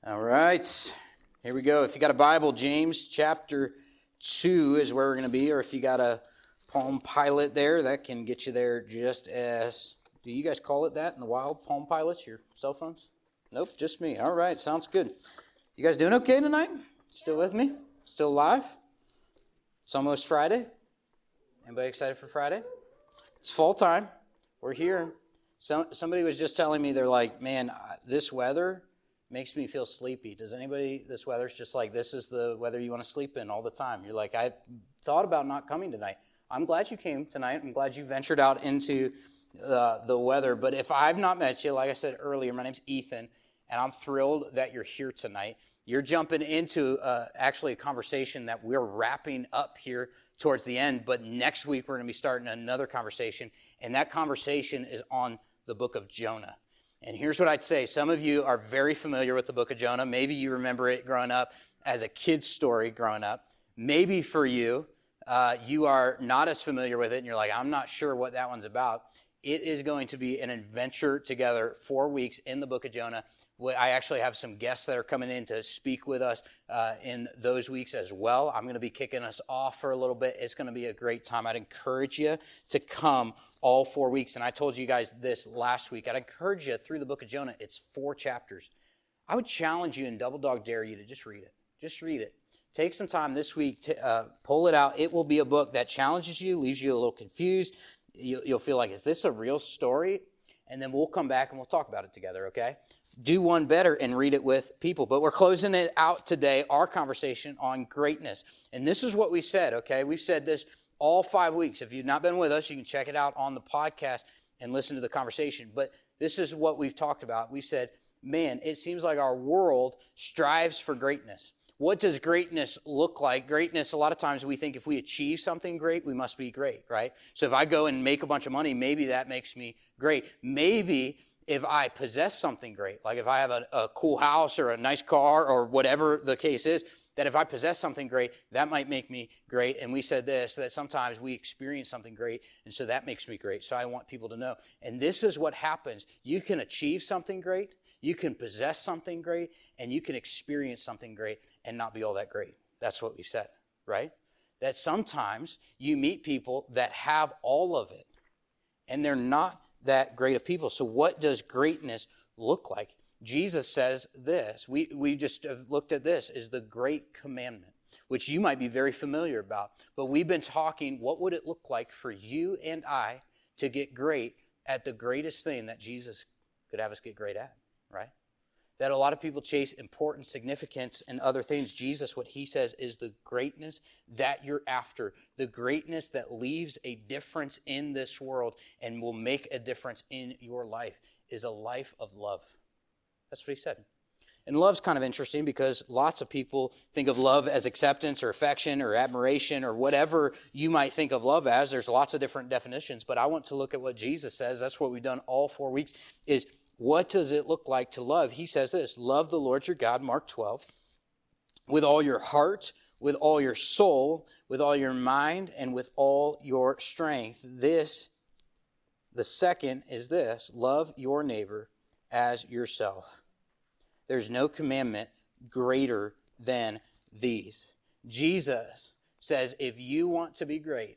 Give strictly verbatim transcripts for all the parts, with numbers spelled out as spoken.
All right, here we go. If you got a Bible, James chapter two is where we're going to be, or if you got a Palm Pilot there, that can get you there just as, do you guys call it that in the wild, Palm Pilots, your cell phones? Nope, just me. All right, sounds good. You guys doing okay tonight? Still with me? Still alive? It's almost Friday. Anybody excited for Friday? It's fall time. We're here. So, somebody was just telling me, they're like, man, this weather makes me feel sleepy. Does anybody, this weather's just like, this is the weather you want to sleep in all the time. You're like, I thought about not coming tonight. I'm glad you came tonight. I'm glad you ventured out into uh, the weather. But if I've not met you, like I said earlier, my name's Ethan, and I'm thrilled that you're here tonight. You're jumping into uh, actually a conversation that we're wrapping up here towards the end, but next week we're going to be starting another conversation, and that conversation is on the book of Jonah. And here's what I'd say. Some of you are very familiar with the book of Jonah. Maybe you remember it growing up as a kid's story growing up. Maybe for you, uh, you are not as familiar with it, and you're like, I'm not sure what that one's about. It is going to be an adventure together, four weeks in the book of Jonah. I actually have some guests that are coming in to speak with us uh, in those weeks as well. I'm going to be kicking us off for a little bit. It's going to be a great time. I'd encourage you to come all four weeks. And I told you guys this last week. I'd encourage you through the book of Jonah. It's four chapters. I would challenge you and double dog dare you to just read it. Just read it. Take some time this week to uh, pull it out. It will be a book that challenges you, leaves you a little confused. You'll, you'll feel like, is this a real story? And then we'll come back and we'll talk about it together, okay? Do one better and read it with people. But we're closing it out today, our conversation on greatness. And this is what we said, okay? We've said this all five weeks. If you've not been with us, you can check it out on the podcast and listen to the conversation. But this is what we've talked about. We've said, man, it seems like our world strives for greatness. What does greatness look like? Greatness, a lot of times we think if we achieve something great, we must be great, right? So if I go and make a bunch of money, maybe that makes me great. Maybe if I possess something great, like if I have a, a cool house or a nice car or whatever the case is, that if I possess something great, that might make me great. And we said this, that sometimes we experience something great, and so that makes me great. So I want people to know. And this is what happens. You can achieve something great, you can possess something great, and you can experience something great and not be all that great. That's what we've said, right? That sometimes you meet people that have all of it, and they're not that great of people. So what does greatness look like? Jesus says this. We we just have looked at this is the great commandment, which you might be very familiar about. But we've been talking, what would it look like for you and I to get great at the greatest thing that Jesus could have us get great at, right? That a lot of people chase importance, significance, and other things. Jesus, what he says is the greatness that you're after, the greatness that leaves a difference in this world and will make a difference in your life is a life of love. That's what he said. And love's kind of interesting because lots of people think of love as acceptance or affection or admiration or whatever you might think of love as. There's lots of different definitions, but I want to look at what Jesus says. That's what we've done all four weeks is what does it look like to love? He says this, love the Lord your God, Mark twelve, with all your heart, with all your soul, with all your mind, and with all your strength. This, the second is this, love your neighbor as yourself. There's no commandment greater than these. Jesus says, if you want to be great,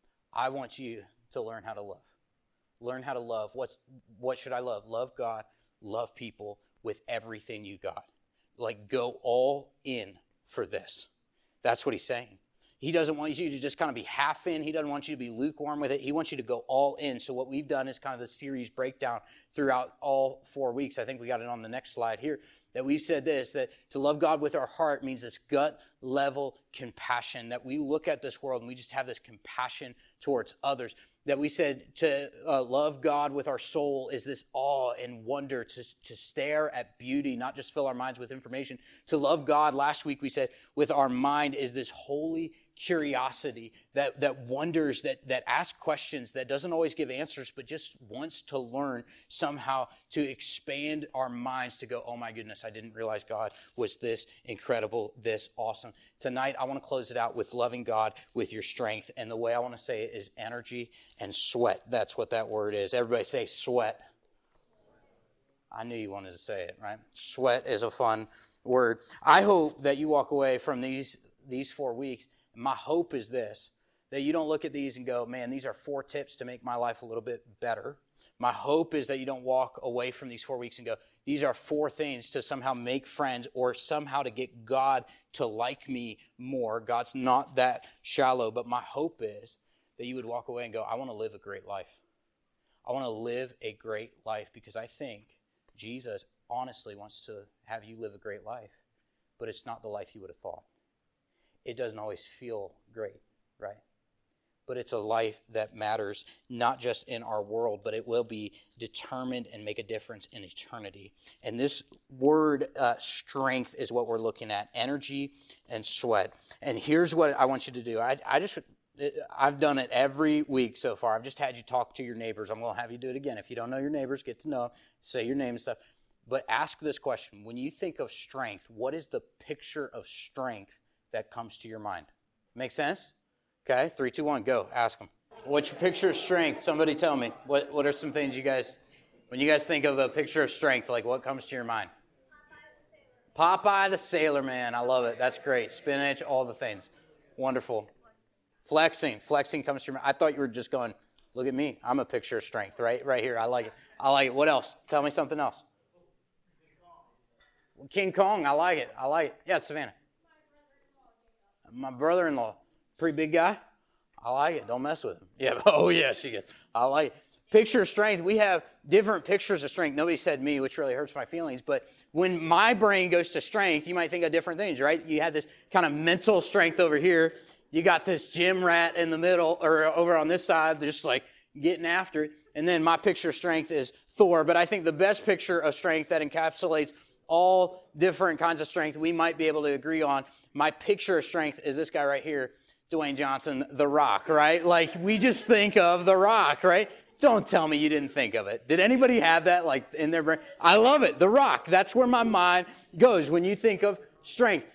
I want you to learn how to love. Learn how to love. What's, what should I love? Love God, love people with everything you got. Like, go all in for this. That's what he's saying. He doesn't want you to just kind of be half in. He doesn't want you to be lukewarm with it. He wants you to go all in. So what we've done is kind of the series breakdown throughout all four weeks. I think we got it on the next slide here. That we've said this, that to love God with our heart means this gut level compassion. That we look at this world and we just have this compassion towards others. That we said to uh, love God with our soul is this awe and wonder, to, to stare at beauty, not just fill our minds with information. To love God, last week we said, with our mind is this holy curiosity that, that wonders, that, that asks questions, that doesn't always give answers, but just wants to learn somehow to expand our minds to go, oh my goodness, I didn't realize God was this incredible, this awesome. Tonight, I want to close it out with loving God with your strength. And the way I want to say it is energy and sweat. That's what that word is. Everybody say sweat. I knew you wanted to say it, right? Sweat is a fun word. I hope that you walk away from these these four weeks. My hope is this, that you don't look at these and go, man, these are four tips to make my life a little bit better. My hope is that you don't walk away from these four weeks and go, these are four things to somehow make friends or somehow to get God to like me more. God's not that shallow, but my hope is that you would walk away and go, I want to live a great life. I want to live a great life because I think Jesus honestly wants to have you live a great life, but it's not the life you would have thought. It doesn't always feel great, right? But it's a life that matters, not just in our world, but it will be determined and make a difference in eternity. And this word uh, strength is what we're looking at, energy and sweat. And here's what I want you to do. I, I just, I've done it every week so far. I've just had you talk to your neighbors. I'm going to have you do it again. If you don't know your neighbors, get to know them, say your name and stuff. But ask this question. When you think of strength, what is the picture of strength that comes to your mind? Make sense? Okay, three, two, one, go. Ask them. What's your picture of strength? Somebody tell me. What What are some things you guys, when you guys think of a picture of strength, like what comes to your mind? Popeye the Sailor Man. I love it. That's great. Spinach, all the things. Wonderful. Flexing. Flexing comes to your mind. I thought you were just going, look at me. I'm a picture of strength, right? Right here. I like it. I like it. What else? Tell me something else. King Kong. I like it. I like it. Yeah, Savannah. My brother-in-law. Pretty big guy? I like it. Don't mess with him. Yeah. Oh, yeah, she gets. I like it. Picture of strength. We have different pictures of strength. Nobody said me, which really hurts my feelings. But when my brain goes to strength, you might think of different things, right? You had this kind of mental strength over here. You got this gym rat in the middle, or over on this side, just like getting after it. And then my picture of strength is Thor. But I think the best picture of strength that encapsulates all different kinds of strength we might be able to agree on, my picture of strength is this guy right here. Dwayne Johnson, The Rock, right? Like, we just think of The Rock, right? Don't tell me you didn't think of it. Did anybody have that, like, in their brain? I love it. The Rock. That's where my mind goes when you think of strength.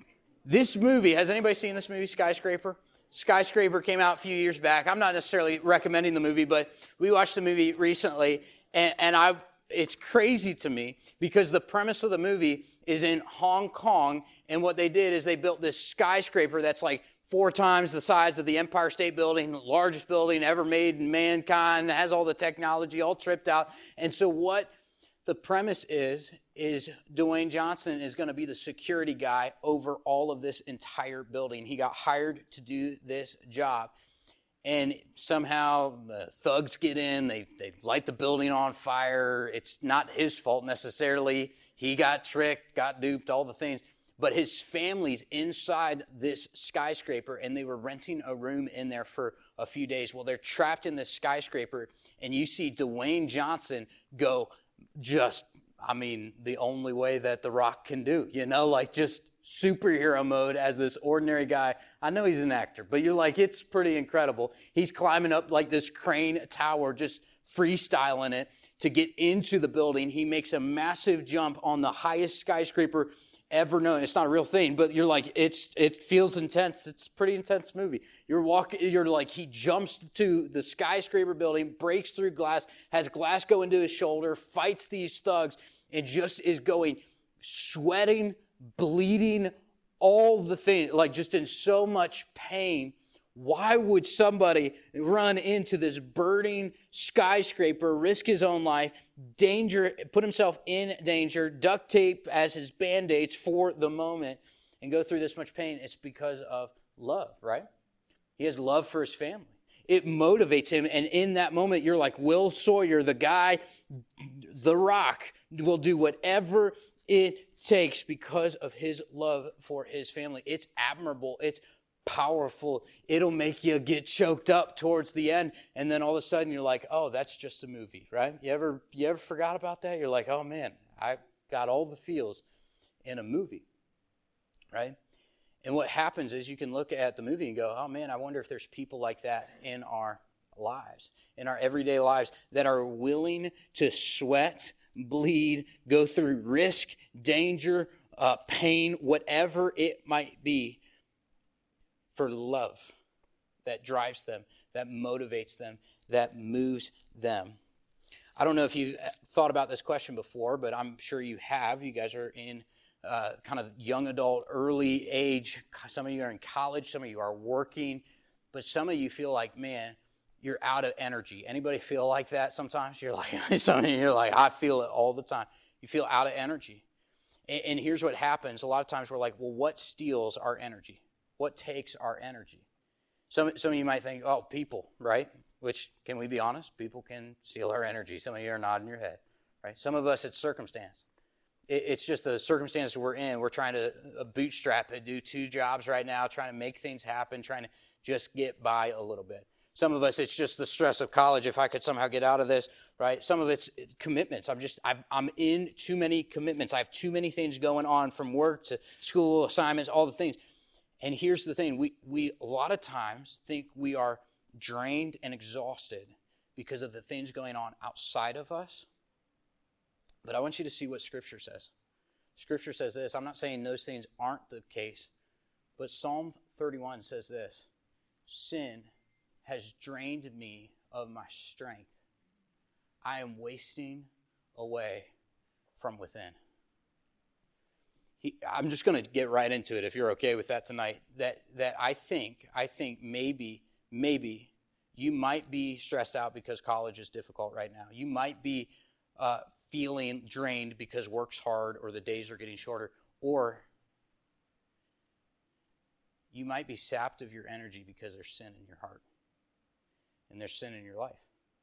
This movie, has anybody seen this movie, Skyscraper? Skyscraper came out a few years back. I'm not necessarily recommending the movie, but we watched the movie recently, and, and I, it's crazy to me because the premise of the movie is in Hong Kong, and what they did is they built this skyscraper that's like four times the size of the Empire State Building, the largest building ever made in mankind, has all the technology all tripped out. And so what the premise is, is Dwayne Johnson is going to be the security guy over all of this entire building. He got hired to do this job. And somehow the thugs get in, they, they light the building on fire. It's not his fault necessarily. He got tricked, got duped, all the things. But his family's inside this skyscraper, and they were renting a room in there for a few days. Well, they're trapped in this skyscraper, and you see Dwayne Johnson go just, I mean, the only way that The Rock can do, you know, like just superhero mode as this ordinary guy. I know he's an actor, but you're like, it's pretty incredible. He's climbing up like this crane tower, just freestyling it to get into the building. He makes a massive jump on the highest skyscraper ever known. It's not a real thing, but you're like, it's, it feels intense. It's a pretty intense movie. You're walking, you're like, he jumps to the skyscraper building, breaks through glass, has glass go into his shoulder, fights these thugs, and just is going, sweating, bleeding, all the things, like just in so much pain. Why would somebody run into this burning skyscraper, risk his own life, danger, put himself in danger, duct tape as his Band-Aids for the moment, and go through this much pain? It's because of love, right? He has love for his family. It motivates him, and in that moment, you're like, Will Sawyer, the guy, The Rock, will do whatever it takes because of his love for his family. It's admirable. It's powerful. It'll make you get choked up towards the end, and then all of a sudden you're like, oh, that's just a movie, right? You ever you ever forgot about that? You're like, oh man, I got all the feels in a movie, right? And what happens is you can look at the movie and go, oh man, I wonder if there's people like that in our lives, in our everyday lives, that are willing to sweat, bleed, go through risk, danger, uh, pain, whatever it might be, for love that drives them, that motivates them, that moves them. I don't know if you've thought about this question before, but I'm sure you have. You guys are in uh, kind of young adult, early age. Some of you are in college. Some of you are working. But some of you feel like, man, you're out of energy. Anybody feel like that sometimes? You're like, some of you are like, I feel it all the time. You feel out of energy. And, and here's what happens. A lot of times we're like, well, what steals our energy? What takes our energy? Some, some of you might think, oh, people, right? Which, can we be honest? People can steal our energy. Some of you are nodding your head, right? Some of us, it's circumstance. It, it's just the circumstance we're in. We're trying to uh, bootstrap it, do two jobs right now, trying to make things happen, trying to just get by a little bit. Some of us, it's just the stress of college. If I could somehow get out of this, right? Some of it's commitments. I'm just, I've, I'm in too many commitments. I have too many things going on, from work to school, assignments, all the things. And here's the thing. We, we a lot of times think we are drained and exhausted because of the things going on outside of us. But I want you to see what Scripture says. Scripture says this. I'm not saying those things aren't the case, but Psalm thirty-one says this. Sin has drained me of my strength. I am wasting away from within. He, I'm just going to get right into it if you're okay with that tonight. That that I think, I think maybe, maybe you might be stressed out because college is difficult right now. You might be uh, feeling drained because work's hard or the days are getting shorter. Or you might be sapped of your energy because there's sin in your heart. And there's sin in your life.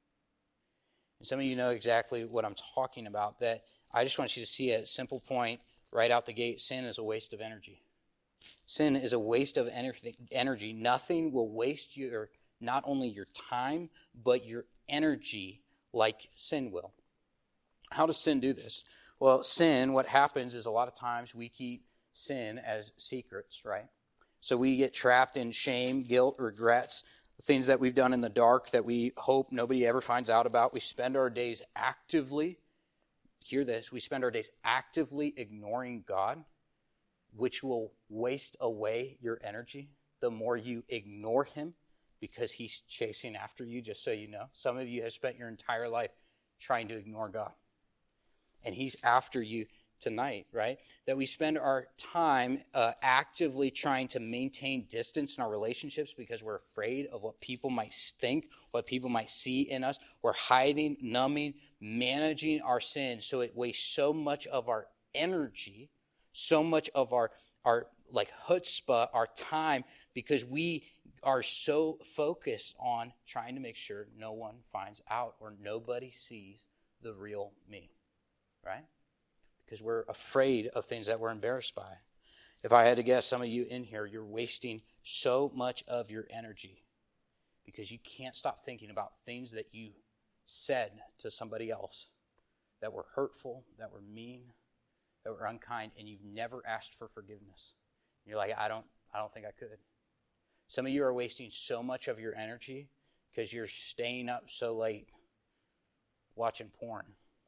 And some of you know exactly what I'm talking about. That I just want you to see a simple point right out the gate. Sin is a waste of energy. Sin is a waste of energy. Nothing will waste your, not only your time, but your energy like sin will. How does sin do this? Well, sin, what happens is a lot of times we keep sin as secrets, right? So we get trapped in shame, guilt, regrets, things that we've done in the dark that we hope nobody ever finds out about. We spend our days actively, hear this, we spend our days actively ignoring God, which will waste away your energy the more you ignore him, because he's chasing after you, just so you know. Some of you have spent your entire life trying to ignore God, and he's after you tonight, right? That we spend our time uh, actively trying to maintain distance in our relationships because we're afraid of what people might think, what people might see in us. We're hiding, numbing, managing our sin, so it wastes so much of our energy, so much of our, our like chutzpah, our time, because we are so focused on trying to make sure no one finds out or nobody sees the real me, right? Because we're afraid of things that we're embarrassed by. If I had to guess, some of you in here, you're wasting so much of your energy because you can't stop thinking about things that you said to somebody else that were hurtful, that were mean, that were unkind, and you've never asked for forgiveness. And you're like, I don't, I don't think I could. Some of you are wasting so much of your energy because you're staying up so late watching porn.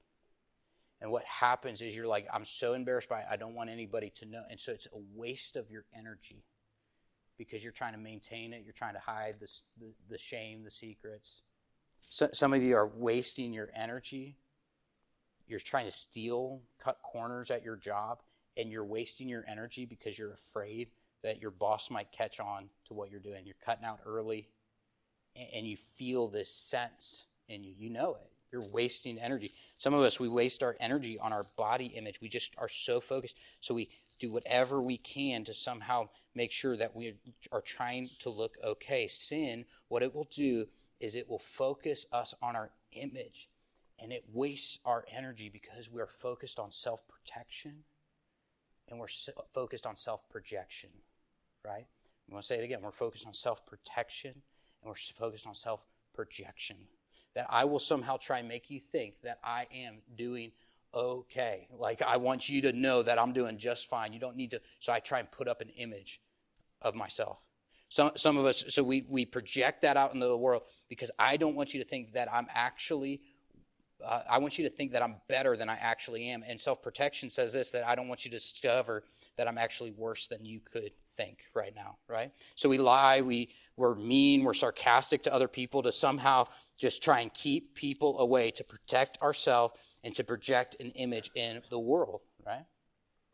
And what happens is you're like, I'm so embarrassed by it, I don't want anybody to know. And so it's a waste of your energy because you're trying to maintain it. You're trying to hide the, the, the shame, the secrets. So, some of you are wasting your energy. You're trying to steal, cut corners at your job, and you're wasting your energy because you're afraid that your boss might catch on to what you're doing. You're cutting out early, and, and you feel this sense in you. You know it. You're wasting energy. Some of us, we waste our energy on our body image. We just are so focused. So we do whatever we can to somehow make sure that we are trying to look okay. Sin, what it will do is it will focus us on our image. And it wastes our energy because we're focused on self-protection. And we're so focused on self-projection. Right? I'm going to say it again. We're focused on self-protection. And we're focused on self-projection. That I will somehow try and make you think that I am doing okay. Like, I want you to know that I'm doing just fine. You don't need to. So I try and put up an image of myself. Some some of us, so we, we project that out into the world because I don't want you to think that I'm actually, uh, I want you to think that I'm better than I actually am. And self-protection says this, that I don't want you to discover that I'm actually worse than you could think right now, right? So we lie, we, we're mean, we're sarcastic to other people to somehow just try and keep people away, to protect ourselves and to project an image in the world, right?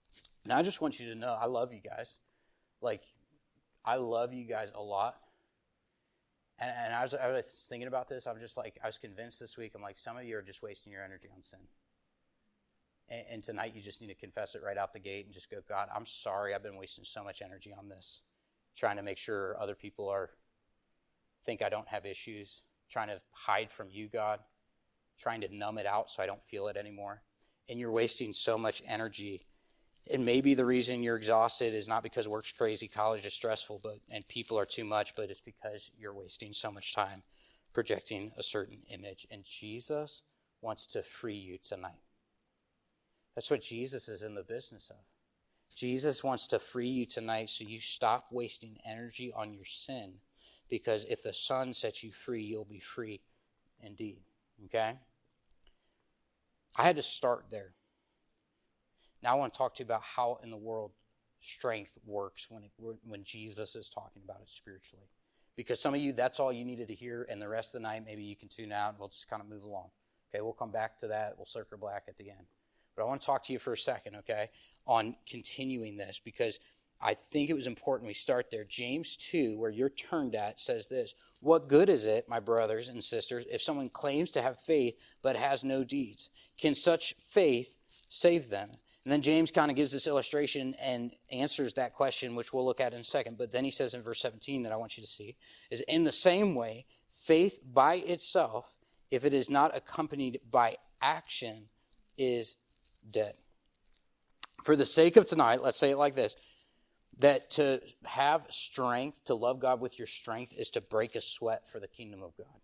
And I just want you to know, I love you guys. Like, I love you guys a lot. And, and I, was, I was thinking about this. I'm just like, I was convinced this week, I'm like, some of you are just wasting your energy on sin. And, and tonight you just need to confess it right out the gate and just go, God, I'm sorry I've been wasting so much energy on this. Trying to make sure other people are think I don't have issues. Trying to hide from you, God. Trying to numb it out so I don't feel it anymore. And you're wasting so much energy. And maybe the reason you're exhausted is not because work's crazy, college is stressful, but and people are too much, but it's because you're wasting so much time projecting a certain image. And Jesus wants to free you tonight. That's what Jesus is in the business of. Jesus wants to free you tonight so you stop wasting energy on your sin, because if the Son sets you free, you'll be free indeed. Okay? I had to start there. Now I want to talk to you about how in the world strength works when it, when Jesus is talking about it spiritually. Because some of you, that's all you needed to hear, and the rest of the night, maybe you can tune out and we'll just kind of move along. Okay, we'll come back to that. We'll circle back at the end. But I want to talk to you for a second, okay, on continuing this, because I think it was important we start there. James two, where you're turned at, says this: what good is it, my brothers and sisters, if someone claims to have faith but has no deeds? Can such faith save them? And then James kind of gives this illustration and answers that question, which we'll look at in a second. But then he says in verse seventeen that I want you to see, is in the same way, faith by itself, if it is not accompanied by action, is dead. For the sake of tonight, let's say it like this, that to have strength, to love God with your strength, is to break a sweat for the kingdom of God.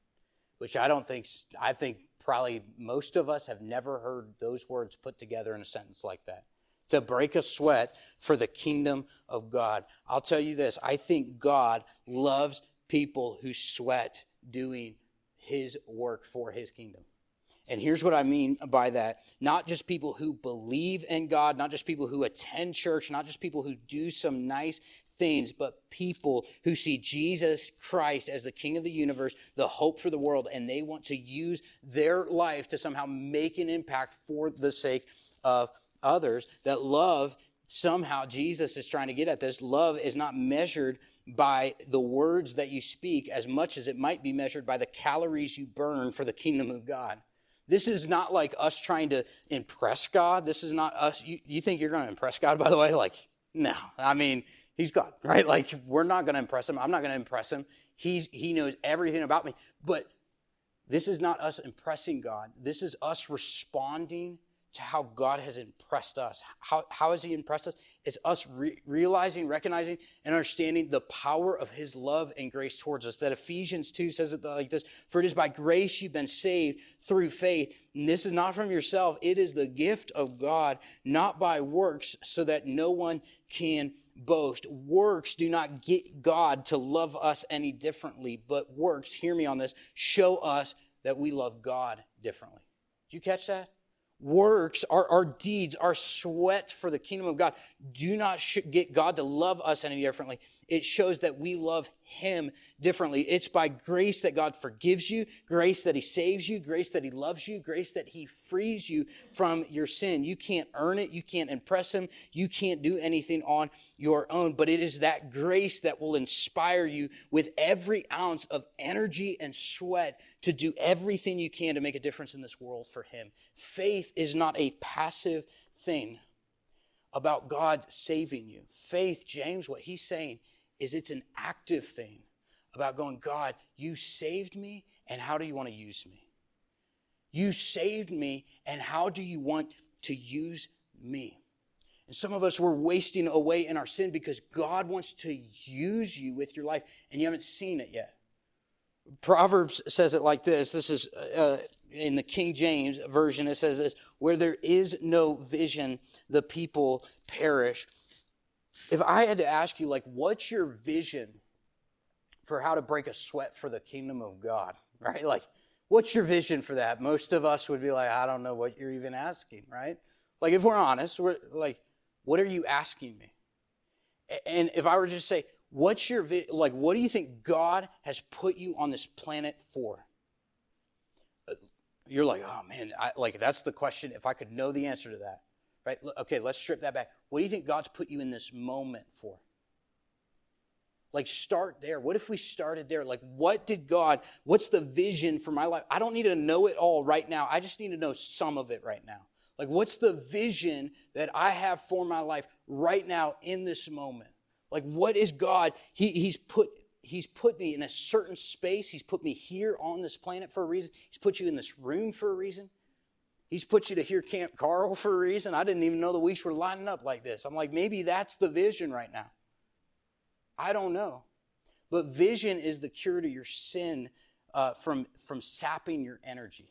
Which I don't think, I think probably most of us have never heard those words put together in a sentence like that. To break a sweat for the kingdom of God. I'll tell you this, I think God loves people who sweat doing his work for his kingdom. And here's what I mean by that. Not just people who believe in God, not just people who attend church, not just people who do some nice things, but people who see Jesus Christ as the King of the universe, the hope for the world, and they want to use their life to somehow make an impact for the sake of others. That love, somehow Jesus is trying to get at this, love is not measured by the words that you speak as much as it might be measured by the calories you burn for the kingdom of God. This is not like us trying to impress God. This is not us. You, you think you're going to impress God, by the way? Like, no. I mean, he's God, right? Like, we're not going to impress him. I'm not going to impress him. He's, he knows everything about me. But this is not us impressing God. This is us responding to how God has impressed us. How, how has he impressed us? It's us re- realizing, recognizing, and understanding the power of his love and grace towards us. That Ephesians two says it like this: for it is by grace you've been saved through faith. And this is not from yourself. It is the gift of God, not by works, so that no one can boast. Works do not get God to love us any differently, but works, hear me on this, show us that we love God differently. Did you catch that? Works, our, our deeds, our sweat for the kingdom of God do not sh- get God to love us any differently. It shows that we love him differently. It's by grace that God forgives you, grace that he saves you, grace that he loves you, grace that he frees you from your sin. You can't earn it. You can't impress him. You can't do anything on your own. But it is that grace that will inspire you with every ounce of energy and sweat to do everything you can to make a difference in this world for him. Faith is not a passive thing about God saving you. Faith, James, what he's saying is it's an active thing about going, God, you saved me, and how do you want to use me? You saved me, and how do you want to use me? And some of us, we're wasting away in our sin because God wants to use you with your life, and you haven't seen it yet. Proverbs says it like this. This is uh, in the King James Version. It says this: where there is no vision, the people perish. If I had to ask you, like, what's your vision for how to break a sweat for the kingdom of God, right? Like, what's your vision for that? Most of us would be like, I don't know what you're even asking, right? Like, if we're honest, we're like, what are you asking me? And if I were to just say, what's your, vi- like, what do you think God has put you on this planet for? You're like, oh man, I, like, that's the question. If I could know the answer to that, right? Okay, let's strip that back. What do you think God's put you in this moment for? Like, start there. What if we started there? Like, what did God, what's the vision for my life? I don't need to know it all right now. I just need to know some of it right now. Like, what's the vision that I have for my life right now in this moment? Like, what is God? He, he's put He's put me in a certain space. He's put me here on this planet for a reason. He's put you in this room for a reason. He's put you to hear Camp Carl for a reason. I didn't even know the weeks were lining up like this. I'm like, maybe that's the vision right now. I don't know. But vision is the cure to your sin uh, from, from sapping your energy.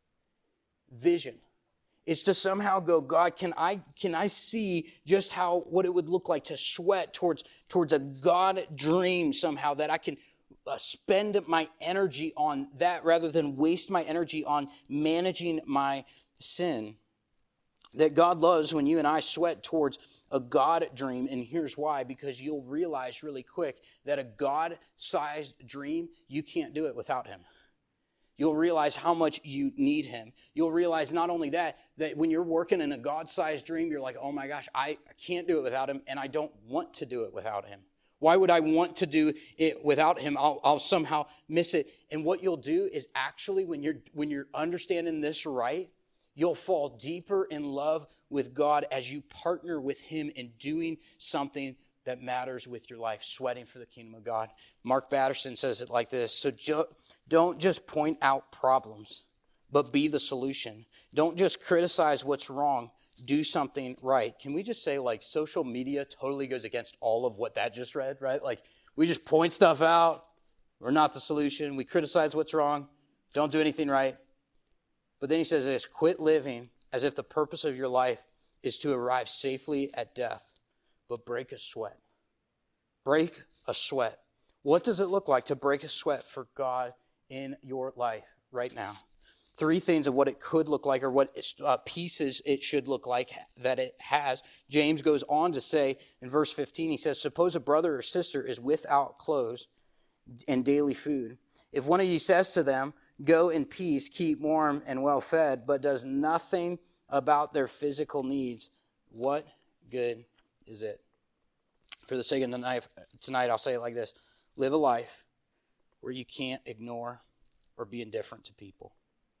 Vision. It's to somehow go, God, can I can I see just how what it would look like to sweat towards towards a God dream somehow, that I can uh, spend my energy on that rather than waste my energy on managing my sin. That God loves when you and I sweat towards a God dream, and here's why: because you'll realize really quick that a God-sized dream, you can't do it without Him. You'll realize how much you need Him. You'll realize not only that, that when you're working in a God-sized dream, you're like, oh my gosh, I can't do it without Him, and I don't want to do it without Him. Why would I want to do it without Him? I'll, I'll somehow miss it. And what you'll do is actually, when you're when you're understanding this right, you'll fall deeper in love with God as you partner with Him in doing something that matters with your life, sweating for the kingdom of God. Mark Batterson says it like this: so jo- don't just point out problems, but be the solution. Don't just criticize what's wrong, do something right. Can we just say, like, social media totally goes against all of what that just read, right? Like, we just point stuff out. We're not the solution. We criticize what's wrong. Don't do anything right. But then he says this: quit living as if the purpose of your life is to arrive safely at death, but break a sweat. Break a sweat. What does it look like to break a sweat for God in your life right now? Three things of what it could look like, or what uh, pieces it should look like that it has. James goes on to say in verse fifteen, he says, suppose a brother or sister is without clothes and daily food. If one of you says to them, go in peace, keep warm and well fed, but does nothing about their physical needs, what good is it? For the sake of tonight, tonight, I'll say it like this: live a life where you can't ignore or be indifferent to people.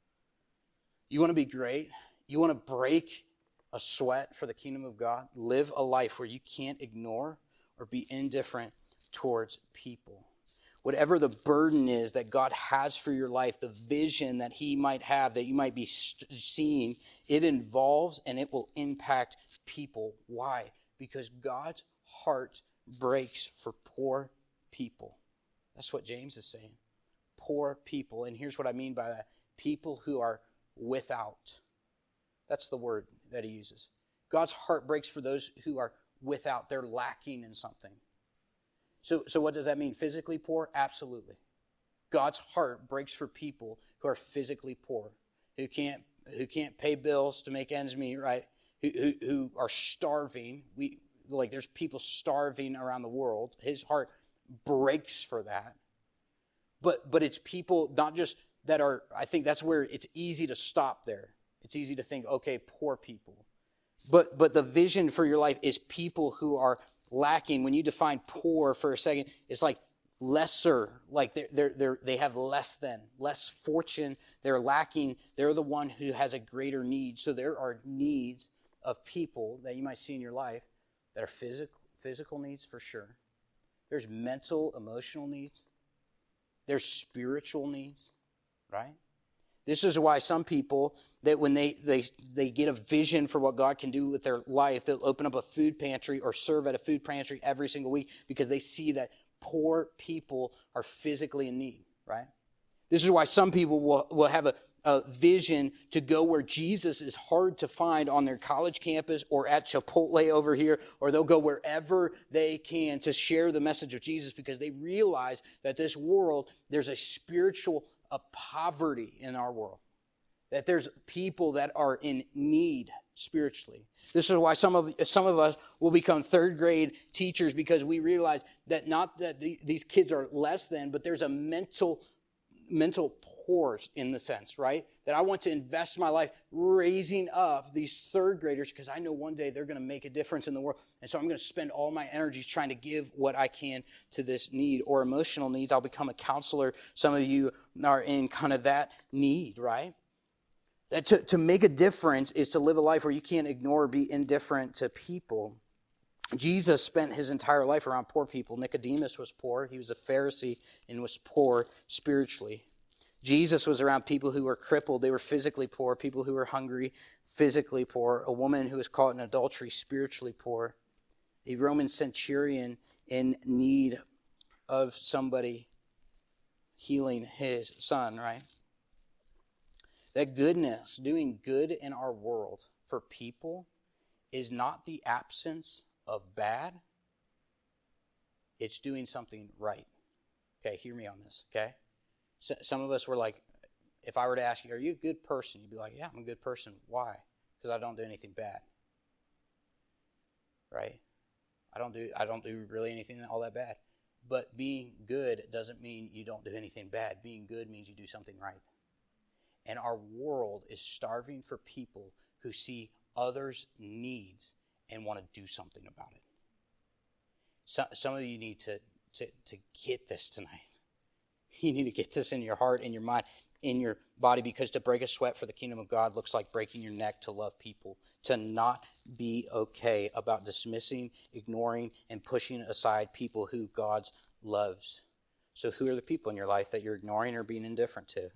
You want to be great? You want to break a sweat for the kingdom of God? Live a life where you can't ignore or be indifferent towards people. Whatever the burden is that God has for your life, the vision that He might have, that you might be seeing, it involves and it will impact people. Why? Because God's heart breaks for poor people. That's what James is saying. Poor people. And here's what I mean by that: people who are without. That's the word that he uses. God's heart breaks for those who are without. They're lacking in something. So, so what does that mean? Physically poor? Absolutely. God's heart breaks for people who are physically poor, who can't who can't pay bills to make ends meet, right? Who who, who are starving. We like there's people starving around the world. His heart breaks for that. But but it's people not just that are, I think that's where it's easy to stop there. It's easy to think, okay, poor people. But but the vision for your life is people who are lacking. When you define poor for a second, it's like lesser, like they're, they're, they're, they have less than, less fortune. They're lacking. They're the one who has a greater need. So there are needs of people that you might see in your life that are physical, physical needs for sure. There's mental, emotional needs. There's spiritual needs, right? This is why some people, that when they, they, they get a vision for what God can do with their life, they'll open up a food pantry or serve at a food pantry every single week because they see that poor people are physically in need, right? This is why some people will, will have a, a vision to go where Jesus is hard to find on their college campus or at Chipotle over here, or they'll go wherever they can to share the message of Jesus because they realize that this world, there's a spiritual a poverty in our world, that there's people that are in need spiritually. This is why some of some of us will become third grade teachers, because we realize that not that the, these kids are less than, but there's a mental mental poor in the sense, right? That I want to invest my life raising up these third graders because I know one day they're going to make a difference in the world. And so I'm going to spend all my energies trying to give what I can to this need. Or emotional needs, I'll become a counselor. Some of you are in kind of that need, right? That to, to make a difference is to live a life where you can't ignore or be indifferent to people. Jesus spent his entire life around poor people. Nicodemus was poor. He was a Pharisee and was poor spiritually. Jesus was around people who were crippled. They were physically poor. People who were hungry, physically poor. A woman who was caught in adultery, spiritually poor. A Roman centurion in need of somebody healing his son, right? That goodness, doing good in our world for people is not the absence of bad. It's doing something right. Okay, hear me on this, okay? So, some of us were like, if I were to ask you, are you a good person? You'd be like, yeah, I'm a good person. Why? Because I don't do anything bad. Right? I don't do I don't do really anything all that bad. But being good doesn't mean you don't do anything bad. Being good means you do something right. And our world is starving for people who see others' needs and want to do something about it. So, some of you need to, to, to get this tonight. You need to get this in your heart, in your mind, in your body, because to break a sweat for the kingdom of God looks like breaking your neck to love people, to not be okay about dismissing, ignoring, and pushing aside people who God loves. So who are the people in your life that you're ignoring or being indifferent to?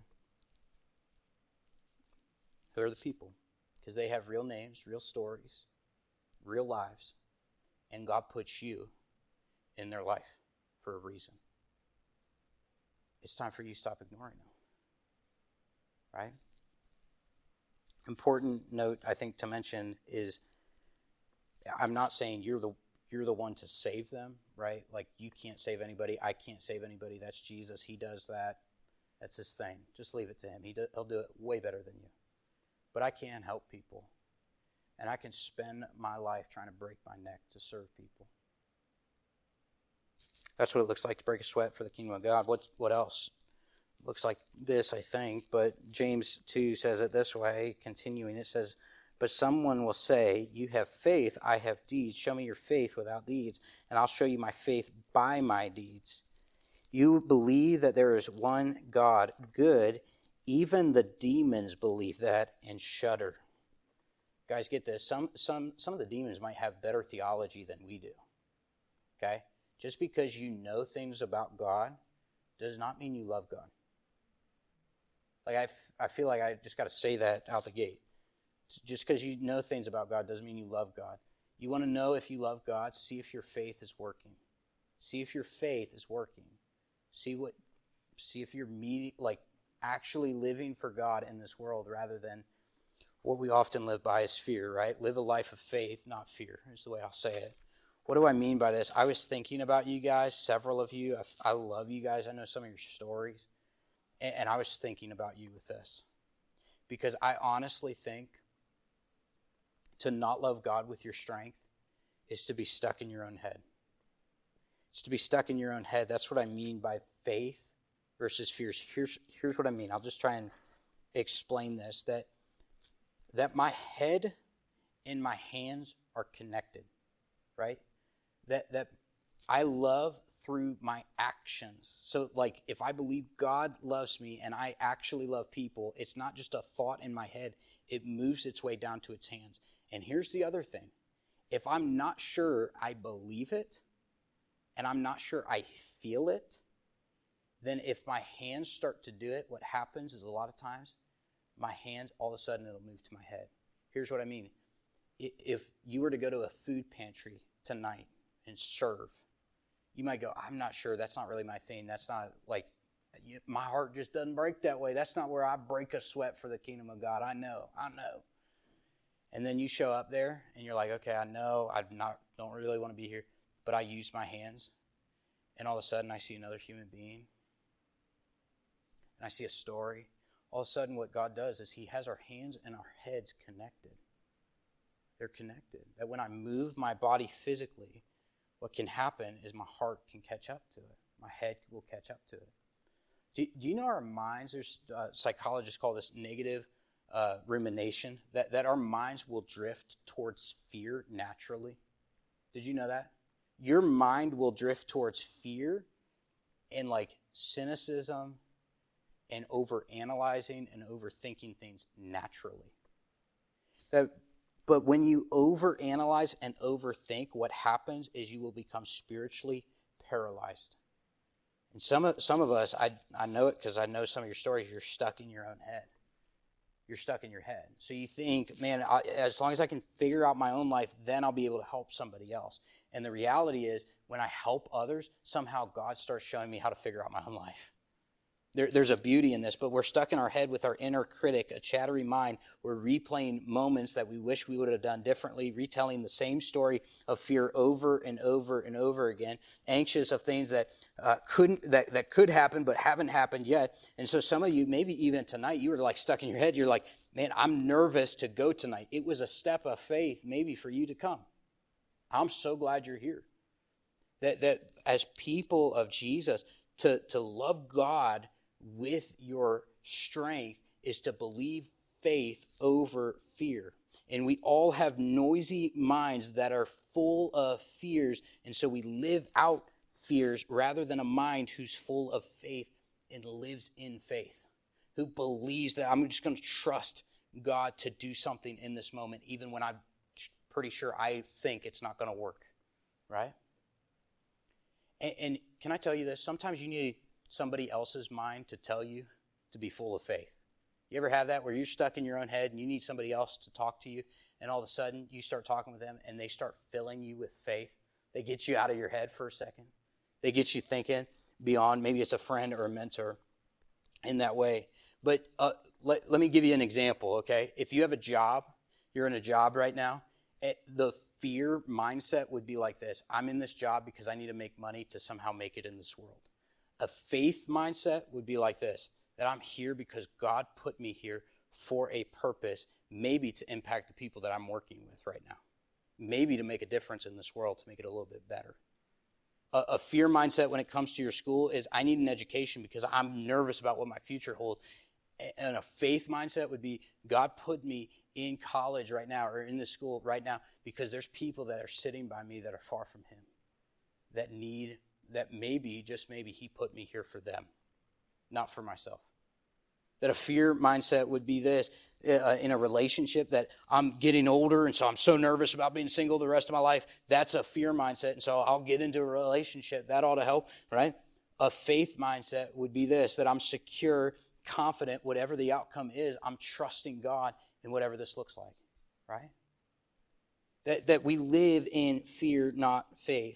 Who are the people? Because they have real names, real stories, real lives, and God puts you in their life for a reason. It's time for you to stop ignoring them. Right? Important note, I think, to mention is I'm not saying you're the you're the one to save them, right? Like, you can't save anybody. I can't save anybody. That's Jesus. He does that. That's his thing. Just leave it to him. He do, he'll do it way better than you. But I can help people. And I can spend my life trying to break my neck to serve people. That's what it looks like to break a sweat for the kingdom of God. What what else? Looks like this, I think, but James two says it this way, continuing. It says, but someone will say, you have faith, I have deeds. Show me your faith without deeds, and I'll show you my faith by my deeds. You believe that there is one God, good. Even the demons believe that and shudder. Guys, get this. Some some some of the demons might have better theology than we do. Okay? Just because you know things about God does not mean you love God. Like, I, f- I feel like I just got to say that out the gate. Just because you know things about God doesn't mean you love God. You want to know if you love God, see if your faith is working. See if your faith is working. See what, see if you're meeting, like actually living for God in this world rather than what we often live by is fear, right? Live a life of faith, not fear, is the way I'll say it. What do I mean by this? I was thinking about you guys, several of you. I, I love you guys. I know some of your stories. And, and I was thinking about you with this. Because I honestly think to not love God with your strength is to be stuck in your own head. It's to be stuck in your own head. That's what I mean by faith versus fear. Here's, here's what I mean. I'll just try and explain this. That, that my head and my hands are connected, right? That that I love through my actions. So, like, if I believe God loves me and I actually love people, it's not just a thought in my head. It moves its way down to its hands. And here's the other thing. If I'm not sure I believe it and I'm not sure I feel it, then if my hands start to do it, what happens is a lot of times my hands, all of a sudden, it'll move to my head. Here's what I mean. If you were to go to a food pantry tonight and serve, you might go, I'm not sure. That's not really my thing. That's not like, my heart just doesn't break that way. That's not where I break a sweat for the kingdom of God. I know, I know. And then you show up there and you're like, okay, I know, I not don't really want to be here, but I use my hands. And all of a sudden I see another human being. And I see a story. All of a sudden what God does is he has our hands and our heads connected. They're connected. That when I move my body physically, what can happen is my heart can catch up to it. My head will catch up to it. Do, do you know our minds, there's uh, psychologists call this negative uh, rumination, that, that our minds will drift towards fear naturally? Did you know that? Your mind will drift towards fear and like cynicism and overanalyzing and overthinking things naturally. That, but when you overanalyze and overthink, what happens is you will become spiritually paralyzed. And some of, some of us, I, I know it because I know some of your stories, you're stuck in your own head. You're stuck in your head. So you think, man, I, as long as I can figure out my own life, then I'll be able to help somebody else. And the reality is, when I help others, somehow God starts showing me how to figure out my own life. There, there's a beauty in this, but we're stuck in our head with our inner critic, a chattery mind. We're replaying moments that we wish we would have done differently, retelling the same story of fear over and over and over again, anxious of things that uh, couldn't, that, that could happen but haven't happened yet. And so some of you, maybe even tonight, you were like stuck in your head. You're like, man, I'm nervous to go tonight. It was a step of faith maybe for you to come. I'm so glad you're here. That that as people of Jesus, to, to love God with your strength is to believe faith over fear. And we all have noisy minds that are full of fears, and so we live out fears rather than a mind who's full of faith and lives in faith, who believes that I'm just going to trust God to do something in this moment, even when I'm pretty sure I think it's not going to work, right? And, and can I tell you this? Sometimes you need somebody else's mind to tell you to be full of faith. You ever have that where you're stuck in your own head and you need somebody else to talk to you, and all of a sudden you start talking with them and they start filling you with faith? They get you out of your head for a second. They get you thinking beyond, maybe it's a friend or a mentor in that way. But uh, let, let me give you an example, okay? If you have a job, you're in a job right now, it, the fear mindset would be like this: I'm in this job because I need to make money to somehow make it in this world. A faith mindset would be like this, that I'm here because God put me here for a purpose, maybe to impact the people that I'm working with right now, maybe to make a difference in this world, to make it a little bit better. A, a fear mindset when it comes to your school is, I need an education because I'm nervous about what my future holds. And a faith mindset would be, God put me in college right now or in this school right now because there's people that are sitting by me that are far from Him, that need that maybe, just maybe, He put me here for them, not for myself. That a fear mindset would be this, uh, in a relationship, that I'm getting older and so I'm so nervous about being single the rest of my life. That's a fear mindset, and so I'll get into a relationship. That ought to help, right? A faith mindset would be this, that I'm secure, confident, whatever the outcome is, I'm trusting God in whatever this looks like, right? That, that we live in fear, not faith.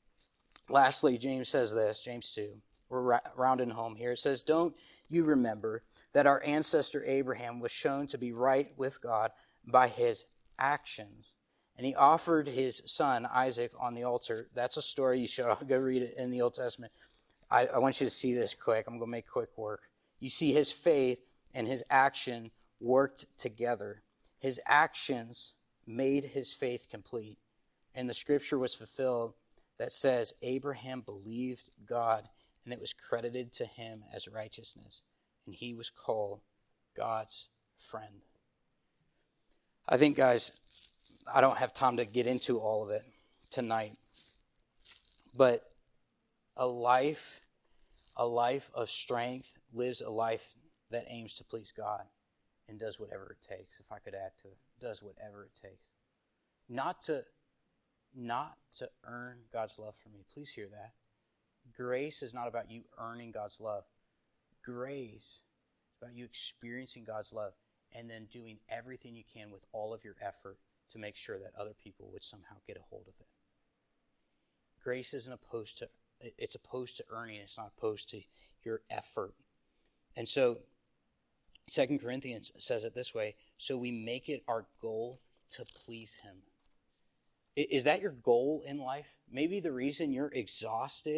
Lastly, James says this, James two. We're ra- rounding home here. It says, don't you remember that our ancestor Abraham was shown to be right with God by his actions? And he offered his son Isaac on the altar. That's a story you should go read it in the Old Testament. I, I want you to see this quick. I'm going to make quick work. You see his faith and his action worked together. His actions made his faith complete. And the scripture was fulfilled that says, Abraham believed God, and it was credited to him as righteousness, and he was called God's friend. I think, guys, I don't have time to get into all of it tonight, but a life, a life of strength lives a life that aims to please God and does whatever it takes. If I could add to it, does whatever it takes. Not to Not to earn God's love for me. Please hear that. Grace is not about you earning God's love. Grace is about you experiencing God's love and then doing everything you can with all of your effort to make sure that other people would somehow get a hold of it. Grace isn't opposed to, it's opposed to earning. It's not opposed to your effort. And so Second Corinthians says it this way, so we make it our goal to please Him. Is that your goal in life? Maybe the reason you're exhausted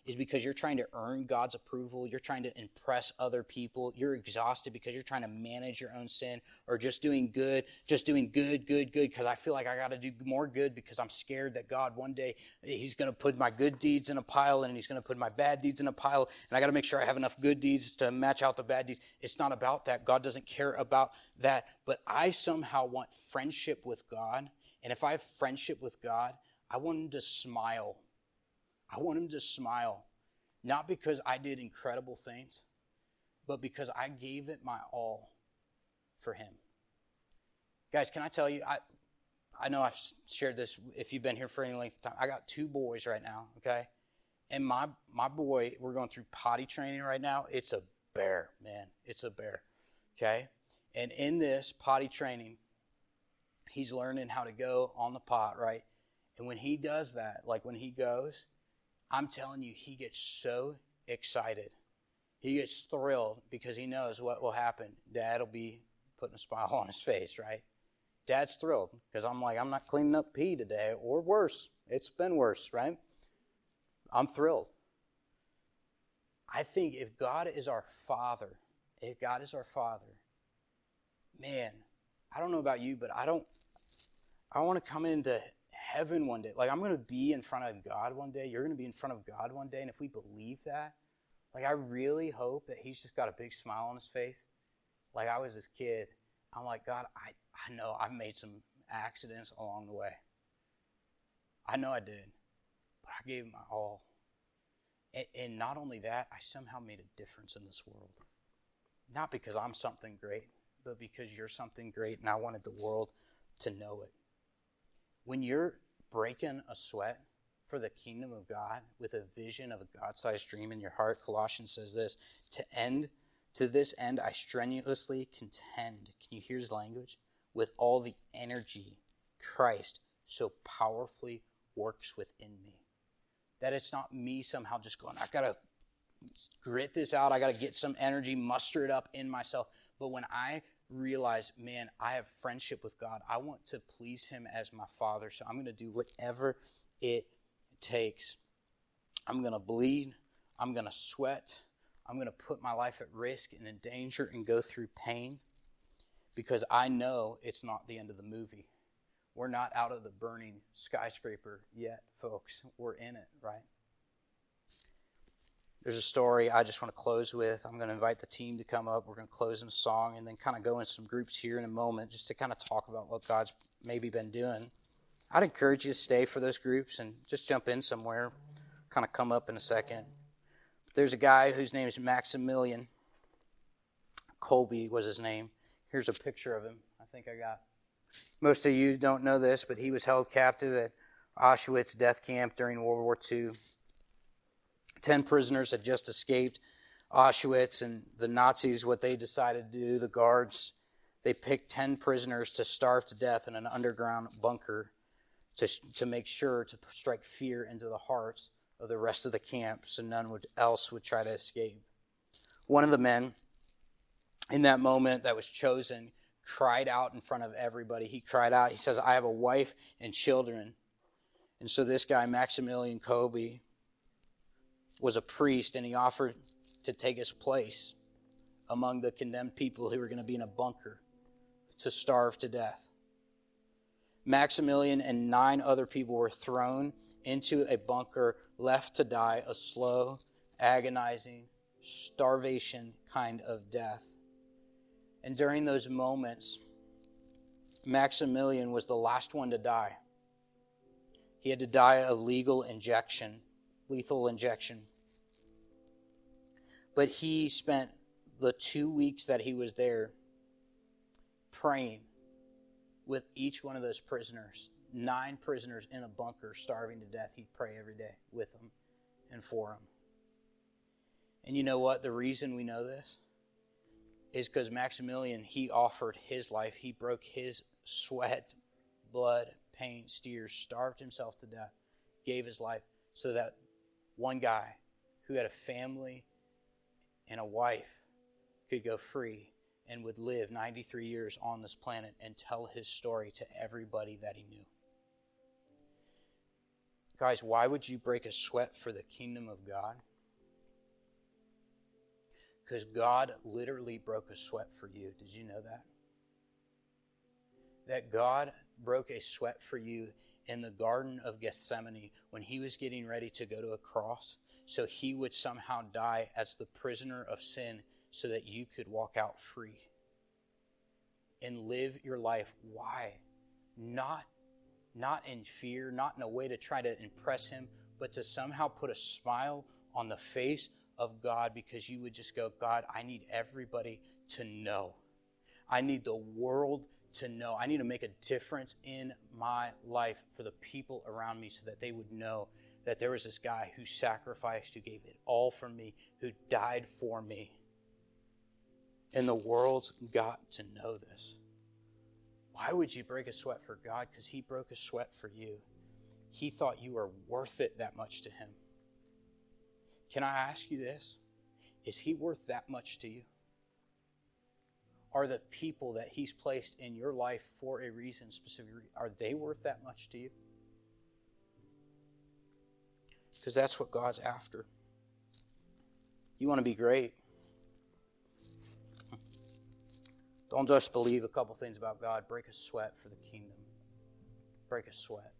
is because you're trying to earn God's approval, you're trying to impress other people, you're exhausted because you're trying to manage your own sin, or just doing good, just doing good, good, good, because I feel like I got to do more good because I'm scared that God one day, he's going to put my good deeds in a pile and he's going to put my bad deeds in a pile, and I got to make sure I have enough good deeds to match out the bad deeds. It's not about that. God doesn't care about that, but I somehow want friendship with God, and if I have friendship with God, I want him to smile. I want him to smile, not because I did incredible things, but because I gave it my all for him. Guys, can I tell you, I I know I've shared this if you've been here for any length of time. I got two boys right now, okay? And my, my boy, we're going through potty training right now. It's a bear, man. It's a bear, okay? And in this potty training, he's learning how to go on the pot, right? And when he does that, like when he goes, I'm telling you, he gets so excited. He gets thrilled because he knows what will happen. Dad will be putting a smile on his face, right? Dad's thrilled because I'm like, I'm not cleaning up pee today, or worse. It's been worse, right? I'm thrilled. I think if God is our Father, if God is our Father, man, I don't know about you, but I don't, I want to come into heaven one day. Like, I'm going to be in front of God one day. You're going to be in front of God one day. And if we believe that, like, I really hope that he's just got a big smile on his face. Like I was this kid. I'm like, God, I, I know I've made some accidents along the way. I know I did. But I gave my all. And, and not only that, I somehow made a difference in this world. Not because I'm something great, but because you're something great, and I wanted the world to know it. When you're breaking a sweat for the kingdom of God with a vision of a God-sized dream in your heart, Colossians says this, to end, to this end I strenuously contend. Can you hear his language? With all the energy Christ so powerfully works within me. That it's not me somehow just going, I've got to grit this out. I got to get some energy, muster it up in myself. But when I realize, man, I have friendship with God, I want to please him as my Father, so I'm going to do whatever it takes. I'm going to bleed. I'm going to sweat. I'm going to put my life at risk and in danger and go through pain because I know it's not the end of the movie. We're not out of the burning skyscraper yet, folks. We're in it, right? There's a story I just want to close with. I'm going to invite the team to come up. We're going to close in a song and then kind of go in some groups here in a moment just to kind of talk about what God's maybe been doing. I'd encourage you to stay for those groups and just jump in somewhere, kind of come up in a second. There's a guy whose name is Maximilian Kolbe was his name. Here's a picture of him I think I got. Most of you don't know this, but he was held captive at Auschwitz death camp during World War Two. Ten prisoners had just escaped Auschwitz, and the Nazis, what they decided to do, the guards, they picked ten prisoners to starve to death in an underground bunker to, to make sure to strike fear into the hearts of the rest of the camp so none would, else would try to escape. One of the men in that moment that was chosen cried out in front of everybody. He cried out, he says, I have a wife and children. And so this guy, Maximilian Kolbe, was a priest, and he offered to take his place among the condemned people who were going to be in a bunker to starve to death. Maximilian and nine other people were thrown into a bunker, left to die a slow, agonizing, starvation kind of death. And during those moments, Maximilian was the last one to die. He had to die a legal injection, lethal injection. But he spent the two weeks that he was there praying with each one of those prisoners. Nine prisoners in a bunker starving to death. He'd pray every day with them and for them. And you know what? The reason we know this is because Maximilian, he offered his life. He broke his sweat, blood, pain, tears, starved himself to death, gave his life so that one guy who had a family and a wife could go free and would live ninety-three years on this planet and tell his story to everybody that he knew. Guys, why would you break a sweat for the kingdom of God? Because God literally broke a sweat for you. Did you know that? That God broke a sweat for you in the Garden of Gethsemane when he was getting ready to go to a cross, so he would somehow die as the prisoner of sin so that you could walk out free and live your life. Why? Not, not in fear, not in a way to try to impress him, but to somehow put a smile on the face of God, because you would just go, God, I need everybody to know. I need the world to know. I need to make a difference in my life for the people around me so that they would know that there was this guy who sacrificed, who gave it all for me, who died for me. And the world's got to know this. Why would you break a sweat for God? Because he broke a sweat for you. He thought you were worth it that much to him. Can I ask you this? Is he worth that much to you? Are the people that he's placed in your life for a reason, specific, are they worth that much to you? Because that's what God's after. You want to be great. Don't just believe a couple things about God. Break a sweat for the kingdom. Break a sweat.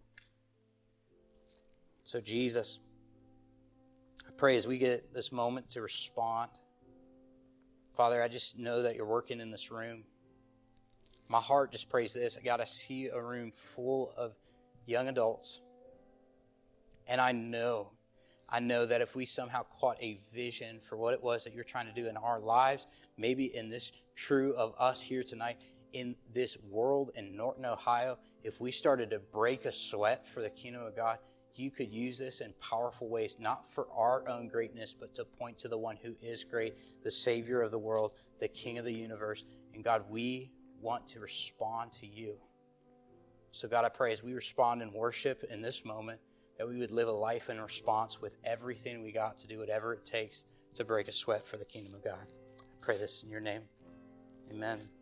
So Jesus, I pray as we get this moment to respond, Father, I just know that you're working in this room. My heart just prays this. I got to see a room full of young adults. And I know, I know that if we somehow caught a vision for what it was that you're trying to do in our lives, maybe in this crew of us here tonight, in this world in Norton, Ohio, if we started to break a sweat for the kingdom of God, you could use this in powerful ways, not for our own greatness, but to point to the one who is great, the Savior of the world, the King of the universe. And God, we want to respond to you. So God, I pray as we respond in worship in this moment, that we would live a life in response with everything we got to do, whatever it takes to break a sweat for the kingdom of God. I pray this in your name. Amen.